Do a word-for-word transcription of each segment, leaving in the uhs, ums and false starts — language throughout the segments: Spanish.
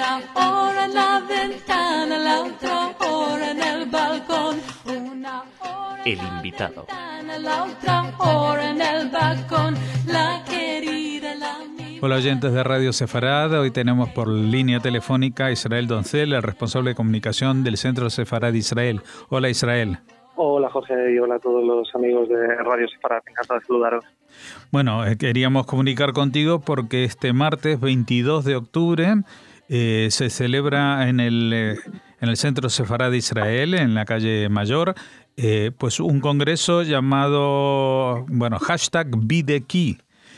Una hora en la ventana, la otra hora en el balcón. Una hora El invitado. en la ventana, la otra hora en el balcón. La querida, la amiga. Hola oyentes de Radio Sefarad, hoy tenemos por línea telefónica a Israel Doncel, el responsable de comunicación del Centro Sefarad Israel. Hola Israel. Hola Jorge y hola a todos los amigos de Radio Sefarad, encantado de saludaros. Bueno, eh, queríamos comunicar contigo porque este martes veintidós de octubre eh, se celebra en el, eh, en el Centro Sefarad Israel, en la calle Mayor, eh, pues un congreso llamado, bueno, hashtag BeTheKey.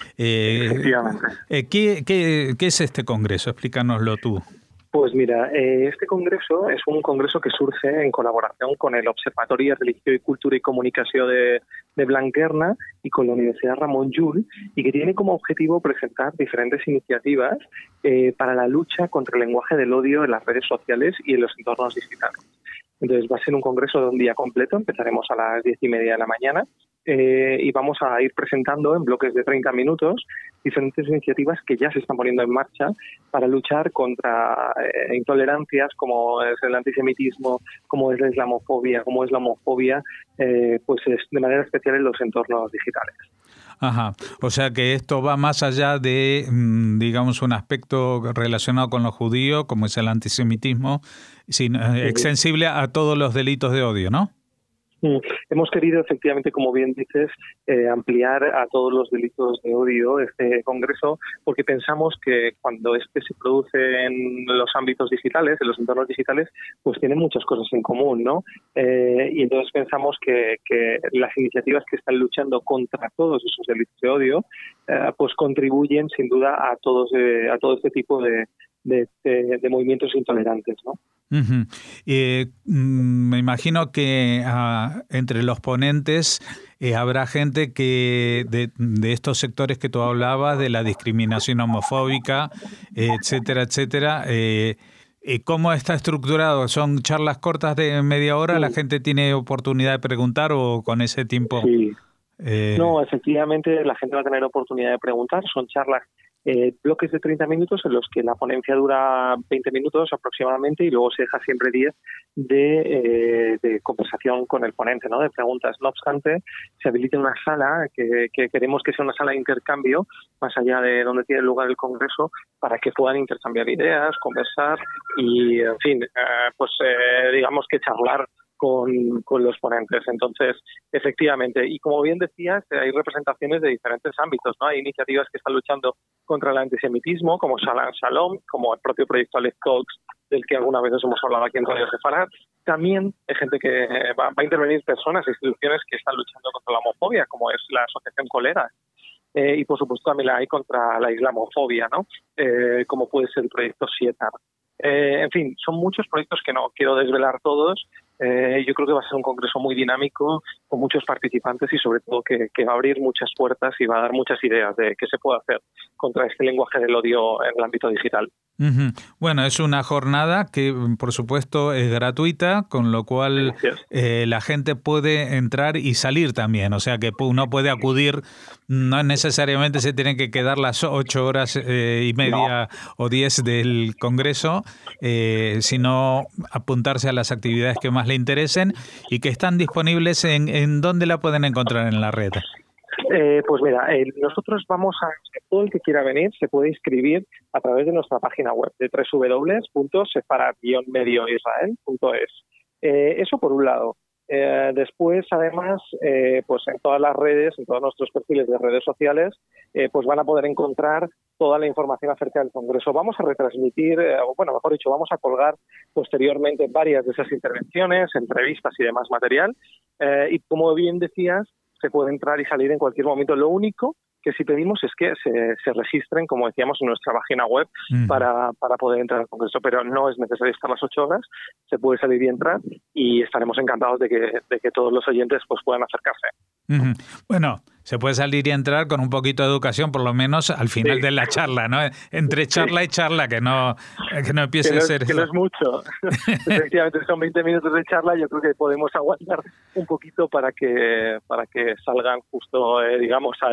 Eh, Efectivamente. Eh, ¿qué, qué, ¿Qué es este congreso? Explícanoslo tú. Pues mira, eh, este congreso es un congreso que surge en colaboración con el Observatorio de Religión y Cultura y Comunicación de, de Blanquerna y con la Universidad Ramon Llull, y que tiene como objetivo presentar diferentes iniciativas eh, para la lucha contra el lenguaje del odio en las redes sociales y en los entornos digitales. Entonces va a ser un congreso de un día completo, empezaremos a las diez y media de la mañana eh, y vamos a ir presentando en bloques de treinta minutos diferentes iniciativas que ya se están poniendo en marcha para luchar contra eh, intolerancias como es el antisemitismo, como es la islamofobia, como es la homofobia, eh, pues es de manera especial en los entornos digitales. Ajá, o sea que esto va más allá de, digamos, un aspecto relacionado con los judíos, como es el antisemitismo, sino extensible a todos los delitos de odio, ¿no? Mm. Hemos querido, efectivamente, como bien dices, eh, ampliar a todos los delitos de odio este congreso, porque pensamos que cuando este se produce en los ámbitos digitales, en los entornos digitales, pues tienen muchas cosas en común, ¿no? Eh, y entonces pensamos que, que las iniciativas que están luchando contra todos esos delitos de odio, eh, pues contribuyen sin duda a todos eh, a todo este tipo de, de, de, de movimientos intolerantes, ¿no? Uh-huh. Eh, me imagino que uh, entre los ponentes eh, habrá gente que de, de estos sectores que tú hablabas, de la discriminación homofóbica, eh, etcétera, etcétera. Eh, eh, ¿Cómo está estructurado? ¿Son charlas cortas de media hora? Sí. ¿La gente tiene oportunidad de preguntar o con ese tiempo? Sí. Eh... No, efectivamente la gente va a tener oportunidad de preguntar. Son charlas Eh, bloques de treinta minutos en los que la ponencia dura veinte minutos aproximadamente y luego se deja siempre diez de, eh, de conversación con el ponente, ¿no? De preguntas. No obstante, se habilita una sala que, que queremos que sea una sala de intercambio más allá de donde tiene lugar el congreso para que puedan intercambiar ideas, conversar y, en fin, eh, pues eh, digamos que charlar Con, con los ponentes. Entonces, efectivamente, y como bien decías, hay representaciones de diferentes ámbitos, ¿no? Hay iniciativas que están luchando contra el antisemitismo, como Shalom Shalom, como el propio proyecto Aleph Talks, del que alguna vez hemos hablado aquí en Radio Sefarad. También hay gente que va, va a intervenir, personas, instituciones que están luchando contra la homofobia, como es la Asociación Colera. Eh, y, por supuesto, también la hay contra la islamofobia, ¿no? Eh, como puede ser el proyecto Sietar. Eh, en fin, son muchos proyectos que no quiero desvelar todos. Eh, yo creo que va a ser un congreso muy dinámico, con muchos participantes y sobre todo que, que va a abrir muchas puertas y va a dar muchas ideas de qué se puede hacer contra este lenguaje del odio en el ámbito digital. Uh-huh. Bueno, es una jornada que, por supuesto, es gratuita, con lo cual eh, la gente puede entrar y salir también. O sea, que uno puede acudir, no necesariamente se tienen que quedar las ocho horas eh, y media no. o diez del congreso, eh, sino apuntarse a las actividades que más le interesen y que están disponibles en, en ¿dónde la pueden encontrar en la red? Eh, pues mira, eh, nosotros vamos a... Todo el que quiera venir se puede inscribir a través de nuestra página web de doble u doble u doble u punto sefarad guion medio israel punto es. Eh, eso por un lado. Eh, después, además, eh, pues en todas las redes, en todos nuestros perfiles de redes sociales, eh, pues van a poder encontrar toda la información acerca del Congreso. Vamos a retransmitir, eh, bueno, mejor dicho, vamos a colgar posteriormente varias de esas intervenciones, entrevistas y demás material. Eh, y como bien decías, se puede entrar y salir en cualquier momento. Lo único que sí pedimos es que se, se registren, como decíamos, en nuestra página web uh-huh. para, para poder entrar al congreso, pero no es necesario estar las ocho horas, se puede salir y entrar y estaremos encantados de que, de que todos los oyentes pues puedan acercarse. Uh-huh. Bueno, se puede salir y entrar con un poquito de educación, por lo menos al final sí. de la charla, ¿no? Entre charla sí. y charla, que no, que no empiece que no, a ser... Que eso. no es mucho. Efectivamente, son veinte minutos de charla, yo creo que podemos aguantar un poquito para que para que salgan justo, eh, digamos, al,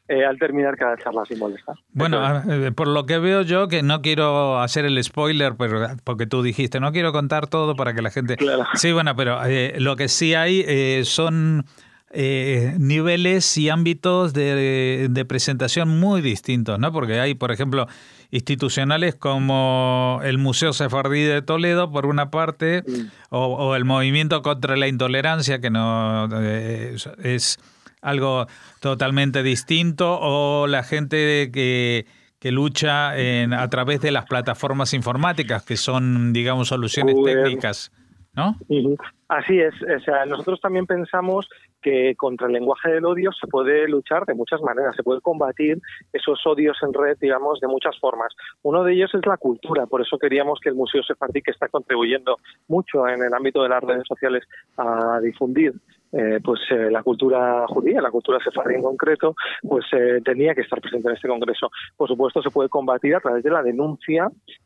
eh, al terminar cada charla sin molestar. Bueno, eh, por lo que veo yo, que no quiero hacer el spoiler, pero porque tú dijiste, no quiero contar todo para que la gente... Claro. Sí, bueno, pero eh, lo que sí hay eh, son... Eh, niveles y ámbitos de, de presentación muy distintos, ¿no? Porque hay, por ejemplo, institucionales como el Museo Sefardí de Toledo, por una parte, mm. o, o el Movimiento contra la Intolerancia, que no eh, es, es algo totalmente distinto, o la gente que, que lucha en, a través de las plataformas informáticas, que son, digamos, soluciones Uy, técnicas, ¿no? Uh-huh. Así es, o sea, nosotros también pensamos que contra el lenguaje del odio se puede luchar de muchas maneras, se puede combatir esos odios en red, digamos, de muchas formas. Uno de ellos es la cultura, por eso queríamos que el Museo Sefardí, que está contribuyendo mucho en el ámbito de las redes sociales a difundir Eh, pues eh, la cultura judía, la cultura sefardí en concreto, pues eh, tenía que estar presente en este congreso. Por supuesto, se puede combatir a través de la denuncia,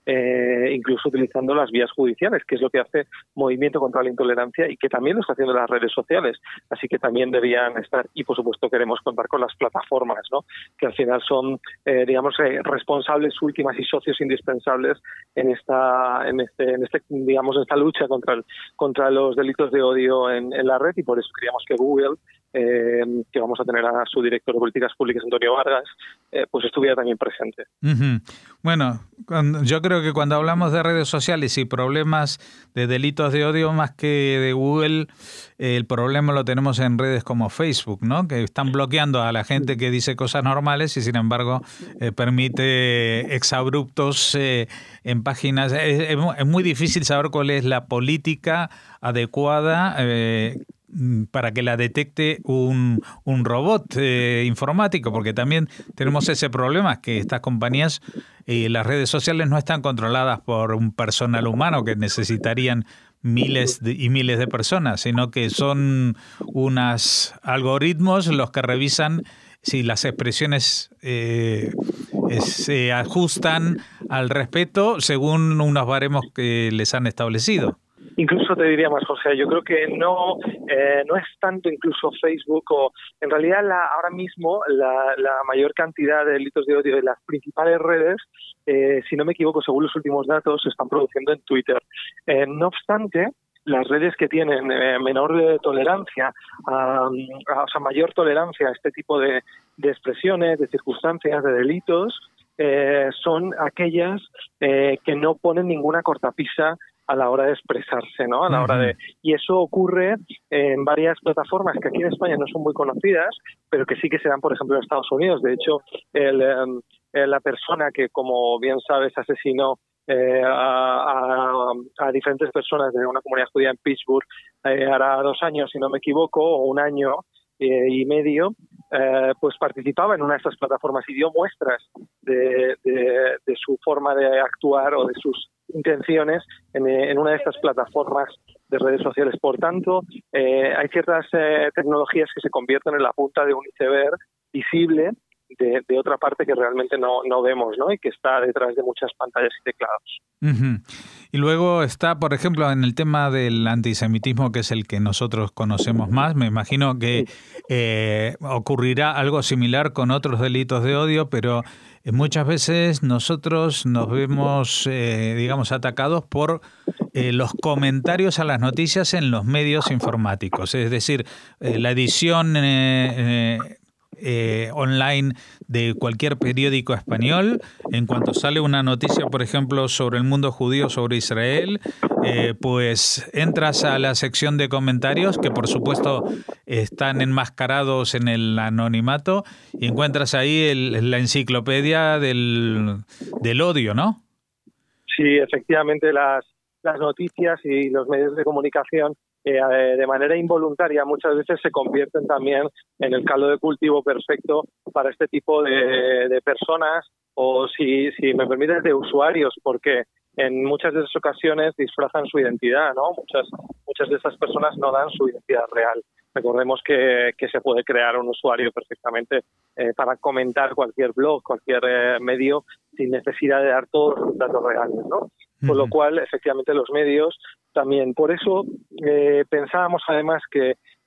eh, incluso utilizando las vías judiciales, que es lo que hace Movimiento contra la Intolerancia y que también lo está haciendo las redes sociales. Así que también debían estar, y por supuesto queremos contar con las plataformas, ¿no? Que al final son, eh, digamos, eh, responsables últimas y socios indispensables en esta, en este, en este, digamos, en esta lucha contra el, contra los delitos de odio en, en la red, y por eso queríamos que Google, eh, que vamos a tener a su director de políticas públicas, Antonio Vargas, eh, pues estuviera también presente. Uh-huh. Bueno, cuando, yo creo que cuando hablamos de redes sociales y problemas de delitos de odio, más que de Google, eh, el problema lo tenemos en redes como Facebook, ¿no? Que están bloqueando a la gente que dice cosas normales y sin embargo eh, permite exabruptos eh, en páginas. Es, es muy difícil saber cuál es la política adecuada eh, para que la detecte un, un robot eh, informático, porque también tenemos ese problema, que estas compañías y eh, las redes sociales no están controladas por un personal humano que necesitarían miles de, y miles de personas, sino que son unos algoritmos los que revisan si las expresiones eh, se ajustan al respeto según unos baremos que les han establecido. Incluso te diría más, José, yo creo que no eh, no es tanto incluso Facebook, o en realidad la, ahora mismo la, la mayor cantidad de delitos de odio de las principales redes, eh, si no me equivoco, según los últimos datos, se están produciendo en Twitter. Eh, no obstante, las redes que tienen eh, menor de tolerancia, a, a, o sea, mayor tolerancia a este tipo de, de expresiones, de circunstancias, de delitos, eh, son aquellas eh, que no ponen ninguna cortapisa a la hora de expresarse, ¿no? A la hora de, y eso ocurre en varias plataformas que aquí en España no son muy conocidas, pero que sí que se dan, por ejemplo, en Estados Unidos. De hecho, el, eh, la persona que, como bien sabes, asesinó eh, a, a, a diferentes personas de una comunidad judía en Pittsburgh eh, hará dos años, si no me equivoco, o un año eh, y medio, eh, pues participaba en una de estas plataformas y dio muestras de, de, de su forma de actuar o de sus intenciones en, en una de estas plataformas de redes sociales. Por tanto, eh, hay ciertas eh, tecnologías que se convierten en la punta de un iceberg visible de, de otra parte que realmente no, no vemos, ¿no? Y que está detrás de muchas pantallas y teclados. Uh-huh. Y luego está, por ejemplo, en el tema del antisemitismo, que es el que nosotros conocemos más. Me imagino que eh, ocurrirá algo similar con otros delitos de odio, pero muchas veces nosotros nos vemos, eh, digamos, atacados por eh, los comentarios a las noticias en los medios informáticos. Es decir, eh, la edición eh, eh, eh, online de cualquier periódico español, en cuanto sale una noticia, por ejemplo, sobre el mundo judío, sobre Israel, eh, pues entras a la sección de comentarios, que por supuesto están enmascarados en el anonimato, y encuentras ahí el, la enciclopedia del, del odio, ¿no? Sí, efectivamente, las, las noticias y los medios de comunicación eh, de manera involuntaria muchas veces se convierten también en el caldo de cultivo perfecto para este tipo de, de personas, o si, si me permites, de usuarios, porque en muchas de esas ocasiones disfrazan su identidad, ¿no? Muchas, muchas de esas personas no dan su identidad real. Recordemos que, que se puede crear un usuario perfectamente eh, para comentar cualquier blog, cualquier eh, medio, sin necesidad de dar todos los datos reales, ¿no? Uh-huh. Con lo cual, efectivamente, los medios también. Por eso eh, pensábamos, además, que,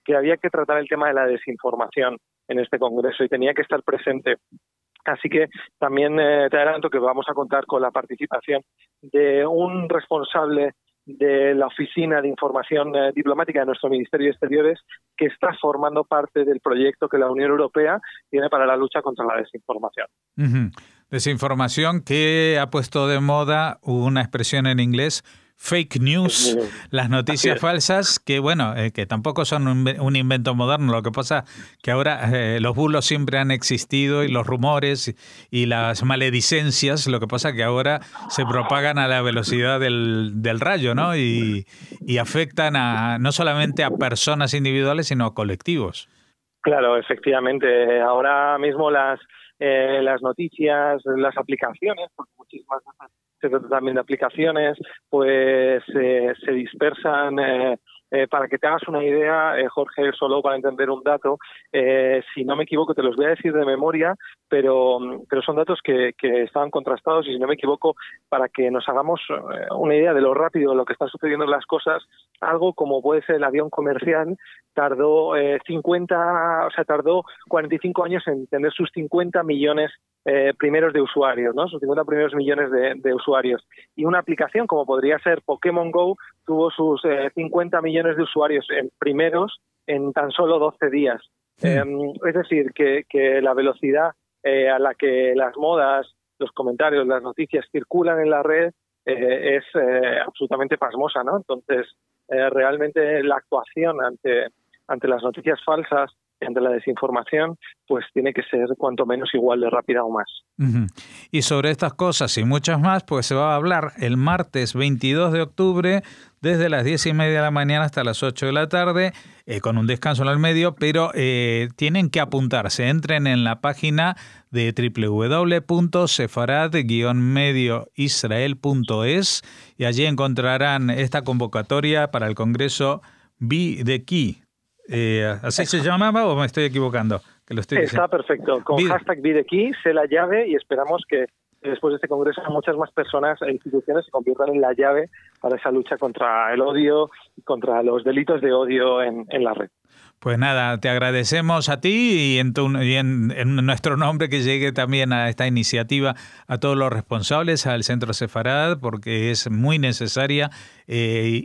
que había que tratar el tema de la desinformación en este congreso y tenía que estar presente. Así que también eh, te adelanto que vamos a contar con la participación de un responsable de la Oficina de Información eh, Diplomática de nuestro Ministerio de Exteriores, que está formando parte del proyecto que la Unión Europea tiene para la lucha contra la desinformación. Uh-huh. Desinformación que ha puesto de moda una expresión en inglés, fake news, las noticias falsas, que bueno, eh, que tampoco son un, un invento moderno. Lo que pasa que ahora eh, los bulos siempre han existido y los rumores y las maledicencias, lo que pasa que ahora se propagan a la velocidad del, del rayo, ¿no? Y, y afectan a no solamente a personas individuales, sino a colectivos. Claro, efectivamente. Ahora mismo las, eh, las noticias, las aplicaciones, porque muchísimas veces se trata también de aplicaciones, pues eh, se dispersan. Eh, eh, para que te hagas una idea, eh, Jorge, solo para entender un dato, eh, si no me equivoco, te los voy a decir de memoria, pero, pero son datos que, que estaban contrastados y si no me equivoco, para que nos hagamos eh, una idea de lo rápido, de lo que están sucediendo en las cosas, algo como puede ser el avión comercial, tardó eh, cincuenta, o sea, tardó cuarenta y cinco años en tener sus cincuenta millones eh, primeros de usuarios, ¿no? Sus cincuenta primeros millones de, de usuarios. Y una aplicación como podría ser Pokémon Go tuvo sus eh, cincuenta millones de usuarios en primeros en tan solo doce días. Sí. Eh, es decir, que, que la velocidad eh, a la que las modas, los comentarios, las noticias circulan en la red eh, es eh, absolutamente pasmosa, ¿no? Entonces, eh, realmente la actuación ante ante las noticias falsas, ante la desinformación, pues tiene que ser cuanto menos igual de rápida o más. Uh-huh. Y sobre estas cosas y muchas más, pues se va a hablar el martes veintidós de octubre desde las diez y media de la mañana hasta las ocho de la tarde, eh, con un descanso en el medio, pero eh, tienen que apuntarse. Entren en la página de doble u doble u doble u punto sefarad guion medio israel punto es y allí encontrarán esta convocatoria para el Congreso Be the Key. Eh, ¿Así se llamaba o me estoy equivocando? Que lo estoy Está perfecto. Con Be... hashtag Be the Key, sé la llave y esperamos que después de este congreso muchas más personas e instituciones se conviertan en la llave para esa lucha contra el odio y contra los delitos de odio en, en la red. Pues nada, te agradecemos a ti y, en, tu, y en, en nuestro nombre que llegue también a esta iniciativa a todos los responsables, al Centro Sefarad, porque es muy necesaria eh,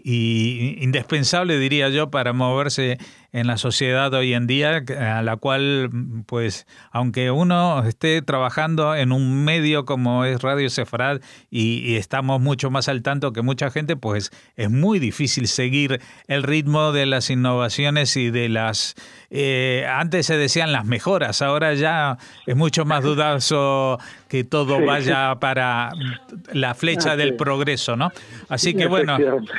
y indispensable, diría yo, para moverse en la sociedad hoy en día, a la cual, pues, aunque uno esté trabajando en un medio como es Radio Sefarad y, y estamos mucho más al tanto que mucha gente, pues es muy difícil seguir el ritmo de las innovaciones y de las Eh, antes se decían las mejoras, ahora ya es mucho más dudoso que todo sí, vaya sí. para la flecha ah, del sí. progreso, ¿no? Así que bueno,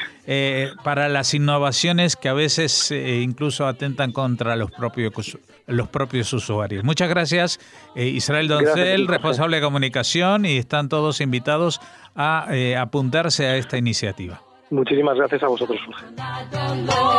eh, para las innovaciones que a veces eh, incluso atentan contra los propios los propios usuarios. Muchas gracias, eh, Israel Doncel, gracias, responsable de comunicación, y están todos invitados a eh, apuntarse a esta iniciativa. Muchísimas gracias a vosotros, Jorge.